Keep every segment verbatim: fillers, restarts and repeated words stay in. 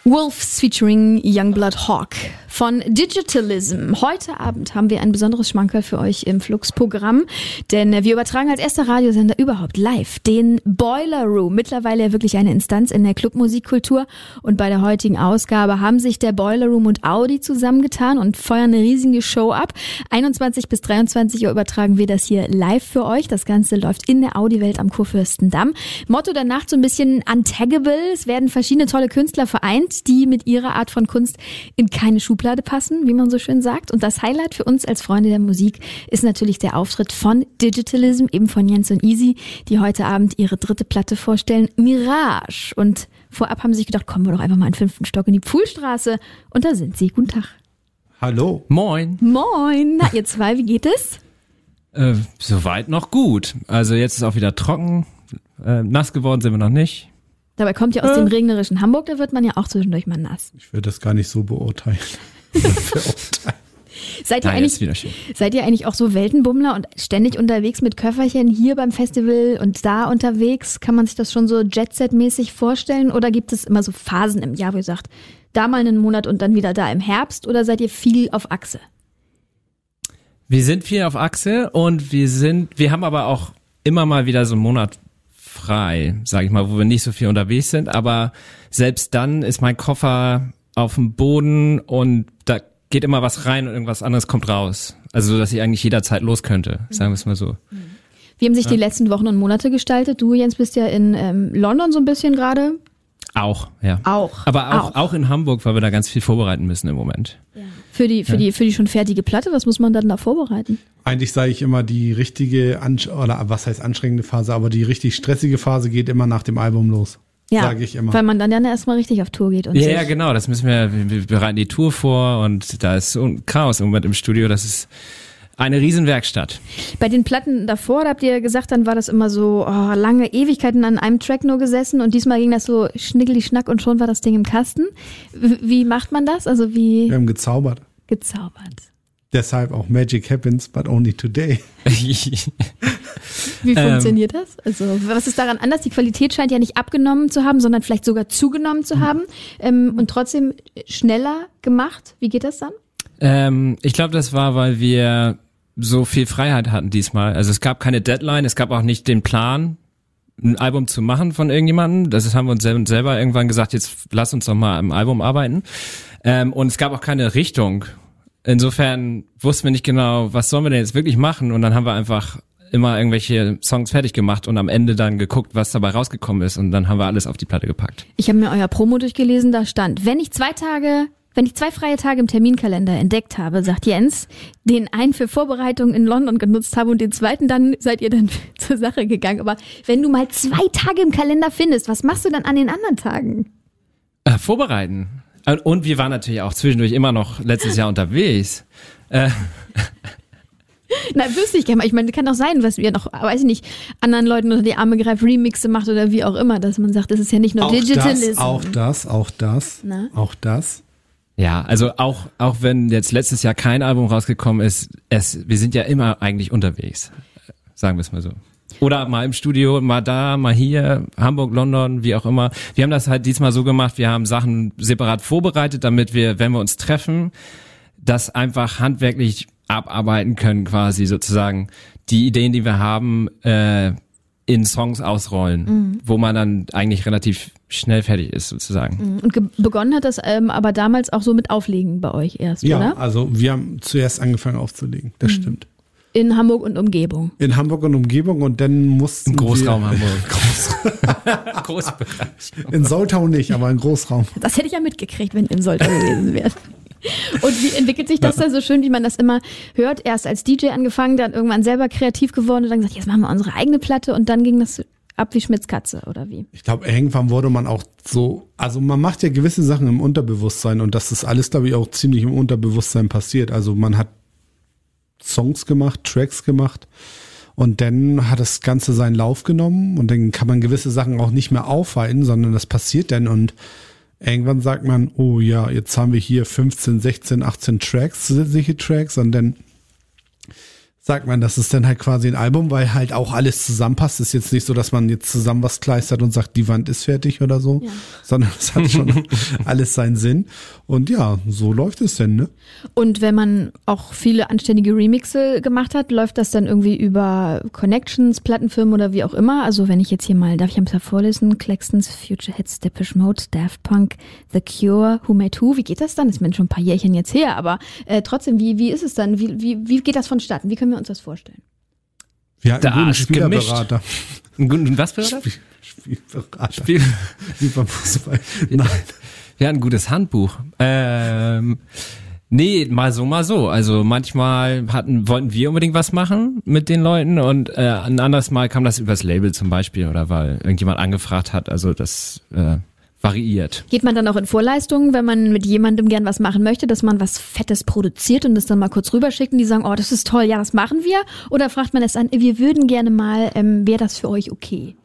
Wolves featuring Youngblood Hawk von Digitalism. Heute Abend haben wir ein besonderes Schmankerl für euch im Flux-Programm, denn wir übertragen als erster Radiosender überhaupt live den Boiler Room. Mittlerweile wirklich eine Instanz in der Clubmusikkultur, und bei der heutigen Ausgabe haben sich der Boiler Room und Audi zusammengetan und feuern eine riesige Show ab. einundzwanzig bis dreiundzwanzig Uhr übertragen wir das hier live für euch. Das Ganze läuft in der Audi-Welt am Kurfürstendamm. Motto der Nacht so ein bisschen untaggable. Es werden verschiedene tolle Künstler vereint, die mit ihrer Art von Kunst in keine Schublade passen, wie man so schön sagt. Und das Highlight für uns als Freunde der Musik ist natürlich der Auftritt von Digitalism, eben von Jens und Easy, die heute Abend ihre dritte Platte vorstellen, Mirage. Und vorab haben sie sich gedacht, kommen wir doch einfach mal in den fünften Stock in die Pfuhlstraße. Und da sind sie. Guten Tag. Hallo. Moin. Moin. Na, ihr zwei, wie geht es? Äh, soweit noch gut. Also jetzt ist auch wieder trocken. Äh, nass geworden sind wir noch nicht. Dabei kommt ja aus dem regnerischen Hamburg, da wird man ja auch zwischendurch mal nass. Ich würde das gar nicht so beurteilen. Verurteilen. Seid ihr, Nein, eigentlich, ist wieder schön. seid ihr eigentlich auch so Weltenbummler und ständig unterwegs mit Köfferchen hier beim Festival und da unterwegs? Kann man sich das schon so Jet-Set-mäßig vorstellen? Oder gibt es immer so Phasen im Jahr, wo ihr sagt, da mal einen Monat und dann wieder da im Herbst? Oder seid ihr viel auf Achse? Wir sind viel auf Achse und wir sind, wir haben aber auch immer mal wieder so einen Monat frei, sag ich mal, wo wir nicht so viel unterwegs sind, aber selbst dann ist mein Koffer auf dem Boden und da geht immer was rein und irgendwas anderes kommt raus. Also so, dass ich eigentlich jederzeit los könnte, sagen wir es mal so. Wie haben sich Ja. die letzten Wochen und Monate gestaltet? Du, Jens, bist ja in ähm, London so ein bisschen gerade. Auch, ja. Auch. Aber auch, Auch. auch in Hamburg, weil wir da ganz viel vorbereiten müssen im Moment. Für die, für Ja. die, für die schon fertige Platte, was muss man dann da vorbereiten? Eigentlich sage ich immer, die richtige, Ansch- oder was heißt anstrengende Phase, aber die richtig stressige Phase geht immer nach dem Album los. Ja, Sage ich immer. weil man dann ja erstmal richtig auf Tour geht. Und Ja, sich- ja, genau, das müssen wir, wir wir bereiten die Tour vor und da ist so ein Chaos im Moment im Studio, das ist eine Riesenwerkstatt. Bei den Platten davor, da habt ihr gesagt, dann war das immer so oh, lange Ewigkeiten an einem Track nur gesessen und diesmal ging das so schnickeli schnack und schon war das Ding im Kasten. W- Wie macht man das? Also wie Wir haben gezaubert. gezaubert. Deshalb auch Magic happens, but only today. Wie Ähm. funktioniert das? Also was ist daran anders? Die Qualität scheint ja nicht abgenommen zu haben, sondern vielleicht sogar zugenommen zu haben ähm, und trotzdem schneller gemacht. Wie geht das dann? ähm, ich glaube, das war, weil wir so viel Freiheit hatten diesmal. Also es gab keine Deadline, es gab auch nicht den Plan, ein Album zu machen von irgendjemandem. Das haben wir uns sel- selber irgendwann gesagt, jetzt lass uns doch mal am Album arbeiten. Ähm, und es gab auch keine Richtung. Insofern wussten wir nicht genau, was sollen wir denn jetzt wirklich machen. Und dann haben wir einfach immer irgendwelche Songs fertig gemacht und am Ende dann geguckt, was dabei rausgekommen ist. Und dann haben wir alles auf die Platte gepackt. Ich habe mir euer Promo durchgelesen, da stand, wenn ich zwei Tage, wenn ich zwei freie Tage im Terminkalender entdeckt habe, sagt Jens, den einen für Vorbereitungen in London genutzt habe und den zweiten dann seid ihr dann zur Sache gegangen. Aber wenn du mal zwei Tage im Kalender findest, was machst du dann an den anderen Tagen? Äh, vorbereiten. Und wir waren natürlich auch zwischendurch immer noch letztes Jahr unterwegs. Äh, Na, wüsste ich gerne mal. Ich meine, kann doch sein, was ihr noch, weiß ich nicht, anderen Leuten unter die Arme greift, Remixe macht oder wie auch immer, dass man sagt, das ist ja nicht nur Auch Digitalism. das, auch das, auch das, Na? auch das. Ja, also auch auch wenn jetzt letztes Jahr kein Album rausgekommen ist, es wir sind ja immer eigentlich unterwegs, sagen wir es mal so. Oder mal im Studio, mal da, mal hier, Hamburg, London, wie auch immer. Wir haben das halt diesmal so gemacht, wir haben Sachen separat vorbereitet, damit wir, wenn wir uns treffen, das einfach handwerklich abarbeiten können, quasi sozusagen die Ideen, die wir haben, äh, in Songs ausrollen, Mhm. wo man dann eigentlich relativ schnell fertig ist, sozusagen. Und ge- begonnen hat das ähm, aber damals auch so mit Auflegen bei euch erst, Ja, oder? also wir haben zuerst angefangen aufzulegen, das stimmt. In Hamburg und Umgebung. In Hamburg und Umgebung und dann mussten Im Großraum wir, Hamburg. Großbereich. in Soltau nicht, aber in Großraum. Das hätte ich ja mitgekriegt, wenn ihr in Soltau gewesen wärt. Und wie entwickelt sich das da so schön, wie man das immer hört? Erst als D J angefangen, dann irgendwann selber kreativ geworden und dann gesagt, jetzt machen wir unsere eigene Platte und dann ging das ab wie Schmitz Katze, oder wie? Ich glaube, irgendwann wurde man auch so, also man macht ja gewisse Sachen im Unterbewusstsein und das ist alles, glaube ich, auch ziemlich im Unterbewusstsein passiert. Also man hat Songs gemacht, Tracks gemacht und dann hat das Ganze seinen Lauf genommen und dann kann man gewisse Sachen auch nicht mehr aufhalten, sondern das passiert dann und irgendwann sagt man, oh ja, jetzt haben wir hier fünfzehn, sechzehn, achtzehn Tracks, zusätzliche Tracks und dann sagt man, das ist dann halt quasi ein Album, weil halt auch alles zusammenpasst. Ist jetzt nicht so, dass man jetzt zusammen was kleistert und sagt, die Wand ist fertig oder so, ja. sondern es hat schon alles seinen Sinn. Und ja, so läuft es denn, ne? Und wenn man auch viele anständige Remixe gemacht hat, läuft das dann irgendwie über Connections, Plattenfirmen oder wie auch immer? Also wenn ich jetzt hier mal, darf ich ein paar vorlesen? Claxtons, Future Hits, Depeche Mode, Daft Punk, The Cure, Who Made Who? Wie geht das dann? Das ist mir schon ein paar Jährchen jetzt her, aber äh, trotzdem, wie, wie ist es dann? Wie, wie, wie geht das vonstatten? Wie können wir uns das vorstellen? Wir hatten da einen guten Spielerberater. Einen guten was Berater? Spiel, Spielberater. Spiel. Wie beim Fußball. Nein. Ja, ein gutes Handbuch. Ähm, nee, mal so, mal so. Also manchmal hatten, wollten wir unbedingt was machen mit den Leuten und äh, ein anderes Mal kam das übers Label zum Beispiel oder weil irgendjemand angefragt hat. Also das äh, variiert. Geht man dann auch in Vorleistungen, wenn man mit jemandem gern was machen möchte, dass man was Fettes produziert und das dann mal kurz rüberschickt und die sagen, oh, das ist toll, ja, das machen wir? Oder fragt man es an, wir würden gerne mal, ähm, wäre das für euch okay?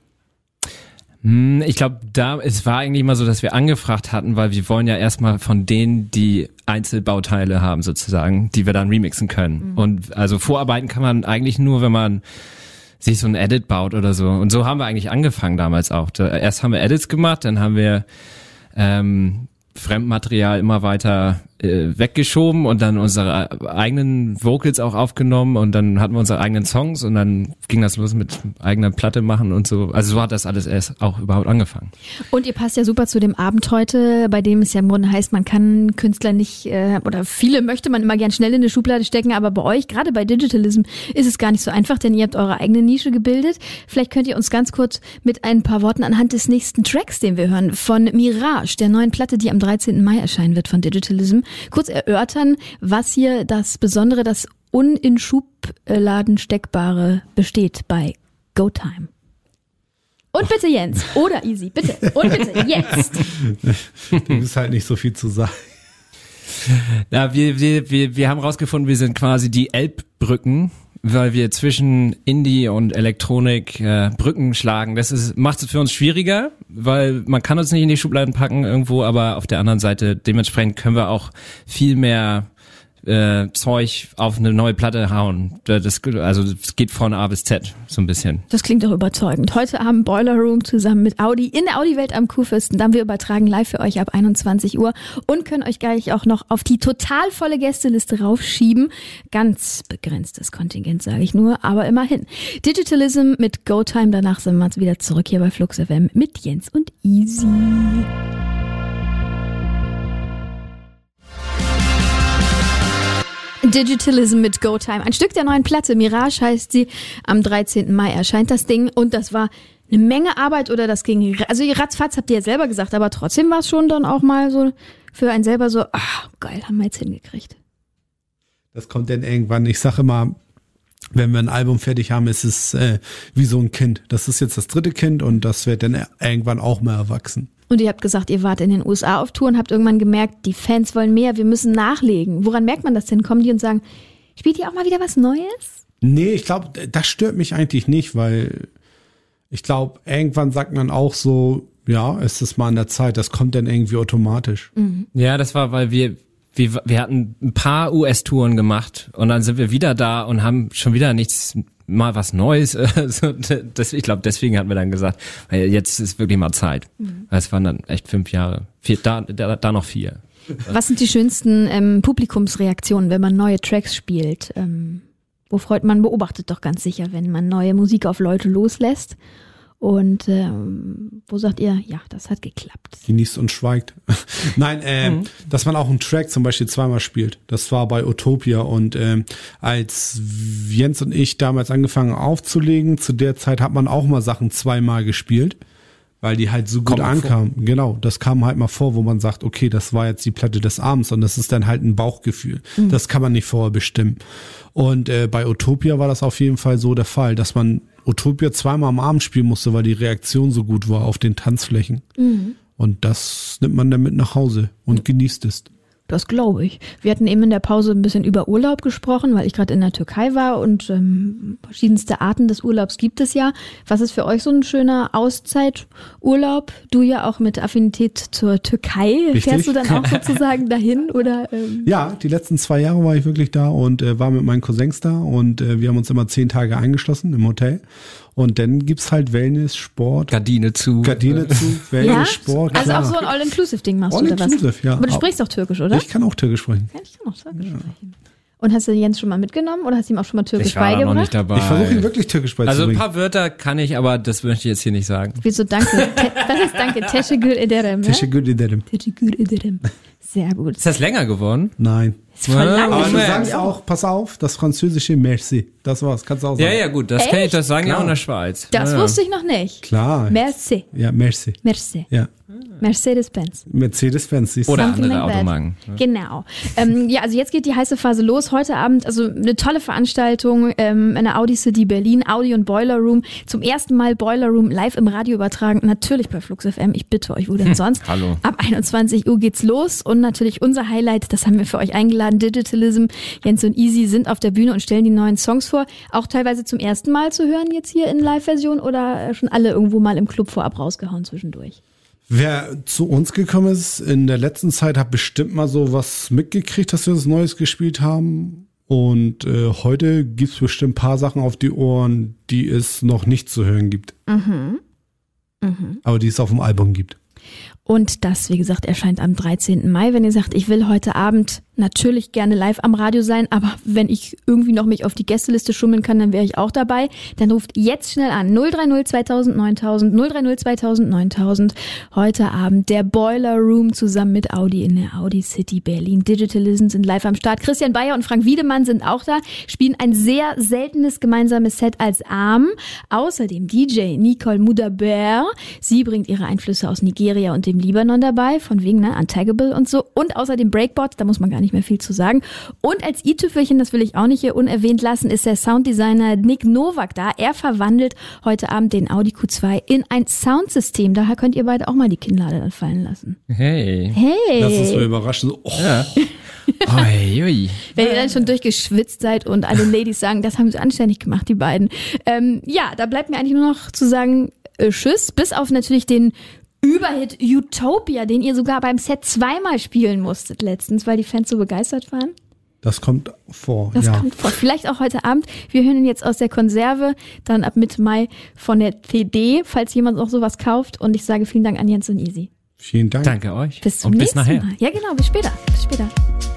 Ich glaube, da es war eigentlich immer so, dass wir angefragt hatten, weil wir wollen ja erstmal von denen die Einzelbauteile haben sozusagen, die wir dann remixen können. Mhm. Und also vorarbeiten kann man eigentlich nur, wenn man sich so ein Edit baut oder so. Und so haben wir eigentlich angefangen damals auch. Da, erst haben wir Edits gemacht, dann haben wir ähm, Fremdmaterial immer weiter äh, weggeschoben und dann unsere eigenen Vocals auch aufgenommen und dann hatten wir unsere eigenen Songs und dann ging das los mit eigener Platte machen und so. Also so hat das alles erst auch überhaupt angefangen. Und ihr passt ja super zu dem Abend heute, bei dem es ja im Grunde heißt, man kann Künstler nicht, äh, oder viele möchte man immer gern schnell in eine Schublade stecken, aber bei euch, gerade bei Digitalism, ist es gar nicht so einfach, denn ihr habt eure eigene Nische gebildet. Vielleicht könnt ihr uns ganz kurz mit ein paar Worten anhand des nächsten Tracks, den wir hören, von Mirage, der neuen Platte, die am dreizehnten Mai erscheinen wird von Digitalism, kurz erörtern, was hier das Besondere, das unin Schubladen steckbare besteht bei Go Time. Und bitte Jens, oder Easy, bitte, und bitte jetzt. Da ist halt nicht so viel zu sagen. Ja, wir, wir, wir, wir haben rausgefunden, wir sind quasi die Elbbrücken, weil wir zwischen Indie und Elektronik äh, Brücken schlagen. Das ist, macht es für uns schwieriger, weil man kann uns nicht in die Schubladen packen irgendwo, aber auf der anderen Seite dementsprechend können wir auch viel mehr äh, Zeug auf eine neue Platte hauen. Das, also es geht von A bis Z so ein bisschen. Das klingt doch überzeugend. Heute Abend Boiler Room zusammen mit Audi in der Audi-Welt am Kurfürsten. Dann wir übertragen live für euch ab einundzwanzig Uhr und können euch gleich auch noch auf die total volle Gästeliste raufschieben. Ganz begrenztes Kontingent, sage ich nur, aber immerhin. Digitalism mit Go Time. Danach sind wir jetzt wieder zurück hier bei Flux F M mit Jens und Easy. Digitalism mit Go Time. Ein Stück der neuen Platte. Mirage heißt sie. Am dreizehnten Mai erscheint das Ding und das war eine Menge Arbeit oder das ging, also ratzfatz habt ihr ja selber gesagt, aber trotzdem war es schon dann auch mal so für einen selber so, ach geil, haben wir jetzt hingekriegt. Das kommt dann irgendwann, ich sage immer, wenn wir ein Album fertig haben, ist es äh, wie so ein Kind. Das ist jetzt das dritte Kind und das wird dann irgendwann auch mal erwachsen. Und ihr habt gesagt, ihr wart in den U S A auf Tour und habt irgendwann gemerkt, die Fans wollen mehr, wir müssen nachlegen. Woran merkt man das denn? Kommen die und sagen, spielt ihr auch mal wieder was Neues? Nee, ich glaube, das stört mich eigentlich nicht, weil ich glaube, irgendwann sagt man auch so, ja, es ist mal an der Zeit, das kommt dann irgendwie automatisch. Mhm. Ja, das war, weil wir, wir, wir hatten ein paar U S-Touren gemacht und dann sind wir wieder da und haben schon wieder nichts, mal was Neues. Das, ich glaube, deswegen hatten wir dann gesagt, jetzt ist wirklich mal Zeit. Mhm. Es waren dann echt fünf Jahre. Vier, da, da, da noch vier. Was sind die schönsten ähm, Publikumsreaktionen, wenn man neue Tracks spielt? Ähm, wo freut man, beobachtet doch ganz sicher, wenn man neue Musik auf Leute loslässt. Und ähm, wo sagt ihr, ja, das hat geklappt? Genießt und schweigt. Nein, äh, mhm. dass man auch einen Track zum Beispiel zweimal spielt. Das war bei Utopia und ähm, als Jens und ich damals angefangen aufzulegen, zu der Zeit hat man auch mal Sachen zweimal gespielt, weil die halt so gut Kommt ankamen. Vor. Genau, das kam halt mal vor, wo man sagt, okay, das war jetzt die Platte des Abends und das ist dann halt ein Bauchgefühl. Mhm. Das kann man nicht vorher bestimmen. Und äh, bei Utopia war das auf jeden Fall so der Fall, dass man Utopia zweimal am Abend spielen musste, weil die Reaktion so gut war auf den Tanzflächen. Mhm. Und das nimmt man dann mit nach Hause und genießt es. Das glaube ich. Wir hatten eben in der Pause ein bisschen über Urlaub gesprochen, weil ich gerade in der Türkei war und ähm, verschiedenste Arten des Urlaubs gibt es ja. Was ist für euch so ein schöner Auszeiturlaub? Du ja auch mit Affinität zur Türkei. Richtig. Fährst du dann auch sozusagen dahin? Oder? Ähm? Ja, die letzten zwei Jahre war ich wirklich da und äh, war mit meinen Cousins da und äh, wir haben uns immer zehn Tage eingeschlossen im Hotel. Und dann gibt's halt Wellness, Sport. Gardine zu. Gardine zu, Wellness, Ja? Sport. Also klar. auch so ein All-Inclusive-Ding machst du, oder was? All-inclusive, ja. Aber du sprichst doch Türkisch, oder? Ich kann auch Türkisch sprechen. Ja, ich kann auch Türkisch sprechen. Und hast du Jens schon mal mitgenommen oder hast du ihm auch schon mal Türkisch Ich war da noch beigebracht? nicht dabei. Ich versuche ihn wirklich Türkisch Also ein beizubringen. paar Wörter kann ich, aber das möchte ich jetzt hier nicht sagen. Wieso danke? Te- Was ist danke? Teşekkür ederim. ne? Teşekkür ederim. Teşekkür ederim. Sehr gut. Ist das länger geworden? Nein. Ist voll lang. Aber du Moment. sagst auch, pass auf, das französische Merci. Das war's, kannst du auch sagen. Ja, ja, gut, das kenne ich, das sagen ja auch Klar. in der Schweiz. Das ja, ja. wusste ich noch nicht. Klar. Merci. Ja, merci. Merci. Ja. Mercedes-Benz. Mercedes-Benz. siehst du. Oder Something andere like that. Automarken. Genau. Ähm, ja, also jetzt geht die heiße Phase los. Heute Abend, also eine tolle Veranstaltung ähm, in der Audi City Berlin, Audi und Boiler Room. Zum ersten Mal Boiler Room live im Radio übertragen. Natürlich bei Flux F M. Ich bitte euch, wo denn sonst? Hallo. Ab einundzwanzig Uhr geht's los. Und natürlich unser Highlight, das haben wir für euch eingeladen. Digitalism, Jens und Easy sind auf der Bühne und stellen die neuen Songs vor. Auch teilweise zum ersten Mal zu hören jetzt hier in Live-Version oder schon alle irgendwo mal im Club vorab rausgehauen zwischendurch? Wer zu uns gekommen ist in der letzten Zeit, hat bestimmt mal so was mitgekriegt, dass wir was Neues gespielt haben. Und äh, heute gibt's bestimmt ein paar Sachen auf die Ohren, die es noch nicht zu hören gibt. Mhm. Mhm. Aber die es auf dem Album gibt. Und das, wie gesagt, erscheint am dreizehnten Mai. Wenn ihr sagt, ich will heute Abend natürlich gerne live am Radio sein, aber wenn ich irgendwie noch mich auf die Gästeliste schummeln kann, dann wäre ich auch dabei. Dann ruft jetzt schnell an. null drei null zweitausend neuntausend, null drei null zweitausend neuntausend. Heute Abend der Boiler Room zusammen mit Audi in der Audi City Berlin. Digitalism sind live am Start. Christian Bayer und Frank Wiedemann sind auch da, spielen ein sehr seltenes gemeinsames Set als Arm. Außerdem D J Nicole Mudaber. Sie bringt ihre Einflüsse aus Nigeria und dem Libanon dabei, von wegen ne, Untaggable und so. Und außerdem Breakbot, da muss man gar nicht mehr viel zu sagen. Und als i-Tüpfelchen, das will ich auch nicht hier unerwähnt lassen, ist der Sounddesigner Nick Nowak da. Er verwandelt heute Abend den Audi Q zwei in ein Soundsystem. Daher könnt ihr beide auch mal die Kinnlade dann fallen lassen. Hey. Hey! Lass uns mal überraschen. So, oh, Ja. Ui, ui. Wenn ihr dann schon durchgeschwitzt seid und alle Ladies sagen, das haben sie anständig gemacht, die beiden. Ähm, ja, da bleibt mir eigentlich nur noch zu sagen, äh, tschüss. Bis auf natürlich den Überhit Utopia, den ihr sogar beim Set zweimal spielen musstet letztens, weil die Fans so begeistert waren. das kommt vor. Das ja. kommt vor. Vielleicht auch heute Abend. Wir hören ihn jetzt aus der Konserve, dann ab Mitte Mai von der C D, falls jemand auch sowas kauft. Und ich sage vielen Dank an Jens und Easy. Vielen Dank. Danke euch. Bis zum Und bis nächsten nachher. Mal. Ja, genau. Bis später. Bis später.